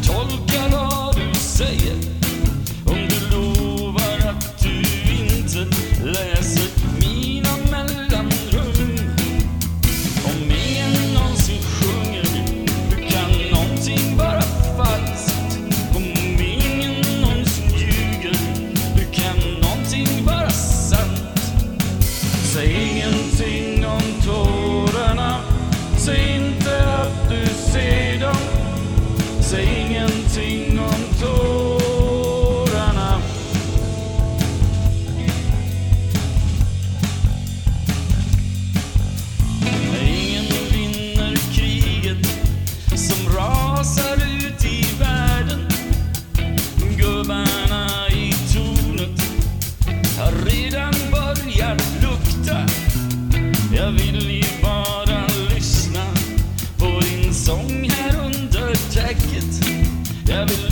tolkar vad du säger om du lovar att du inte läser mina mellanrum. Om ingen någonsin sjunger, hur kan någonting vara falskt? Om ingen någonsin ljuger, hur kan någonting vara sant? Säg ingenting om tårarna, säg inte att du ser dem. Säg ingenting om tårarna. Ingen vinner kriget som rasar ut i världen. Gubbarna i tornet har redan börjat lukta. Jag vill ju bara lyssna på din sång här under täcket. Jag vill